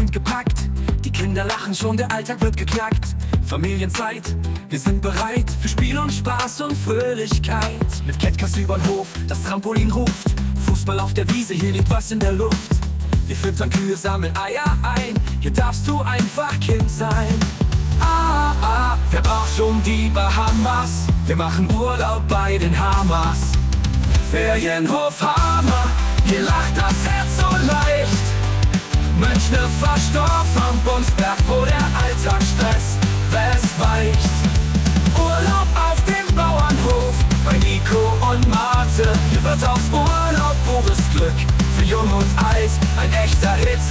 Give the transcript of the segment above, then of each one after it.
sind gepackt, die Kinder lachen schon, der Alltag wird geknackt. Familienzeit, wir sind bereit für Spiel und Spaß und Fröhlichkeit. Mit Catcast übern Hof, das Trampolin ruft, Fußball auf der Wiese, hier liegt was in der Luft. Wir füttern Kühe, sammeln Eier ein, hier darfst du einfach Kind sein. Wer braucht schon die Bahamas? Wir machen Urlaub bei den Hamas. Ferienhof Hammer, hier lacht das Herz so leicht. Mönchneverstorf am Bonsberg, wo der Alltagsstress weicht. Urlaub auf dem Bauernhof bei Nico und Marte. Hier wird auf Urlaub pures Glück, für Jung und Alt ein echter Hit.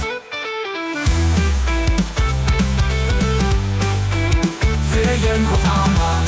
Ferienhof Hammer.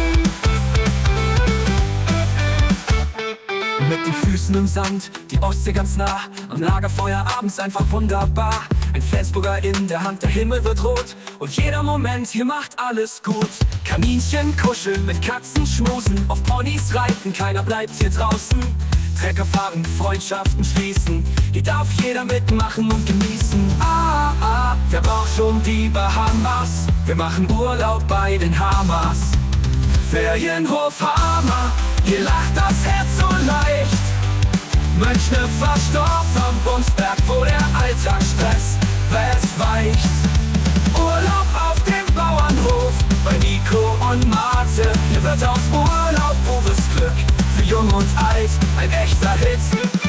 Mit den Füßen im Sand, die Ostsee ganz nah, am Lagerfeuer abends einfach wunderbar. Ein Flensburger in der Hand, der Himmel wird rot und jeder Moment hier macht alles gut. Kaninchen kuscheln, mit Katzen schmusen, auf Ponys reiten, keiner bleibt hier draußen. Trecker fahren, Freundschaften schließen, hier darf jeder mitmachen und genießen. Wer braucht schon die Bahamas? Wir machen Urlaub bei den Hamas. Ferienhof Hammer, hier lacht das Herz so leicht. Mönchneverstorf am Bonsberg, wo der Alltagsstress weicht. Urlaub auf dem Bauernhof bei Nico und Marte. Hier wird auf Urlaub pures Glück, für Jung und Alt ein echter Hit.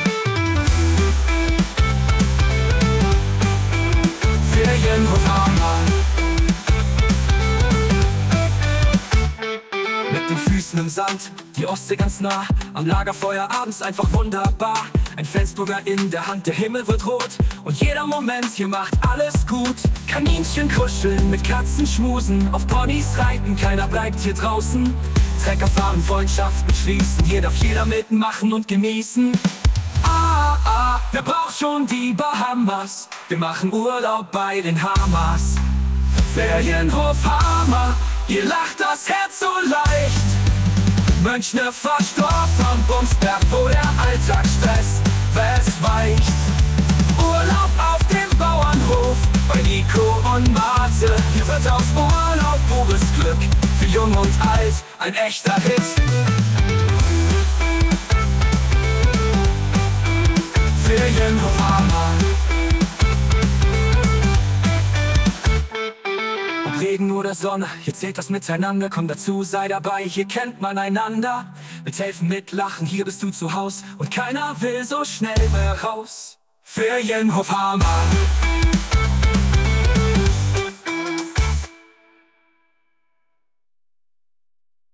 Ferienhof Hammer. Mit den Füßen im Sand, die Ostsee ganz nah, am Lagerfeuer abends einfach wunderbar. Ein Flensburger in der Hand, der Himmel wird rot und jeder Moment hier macht alles gut. Kaninchen kuscheln, mit Katzen schmusen, auf Ponys reiten, keiner bleibt hier draußen. Trecker fahren, Freundschaften schließen, hier darf jeder mitmachen und genießen. Wer braucht schon die Bahamas? Wir machen Urlaub bei den Hamas. Ferienhof Hammer, hier lacht das Herz so leicht. Mönchneverstorf am Bonsberg, wo der Alltagsstress weicht. Urlaub auf dem Bauernhof bei Nico und Marte. Hier wird aus Urlaub pures Glück, für Jung und Alt ein echter Hit. Ferienhof Hammer. Ob Regen oder Sonne, hier zählt das Miteinander. Komm dazu, sei dabei, hier kennt man einander. Mithelfen, mitlachen, hier bist du zu Haus und keiner will so schnell mehr raus. Ferienhof Hammer.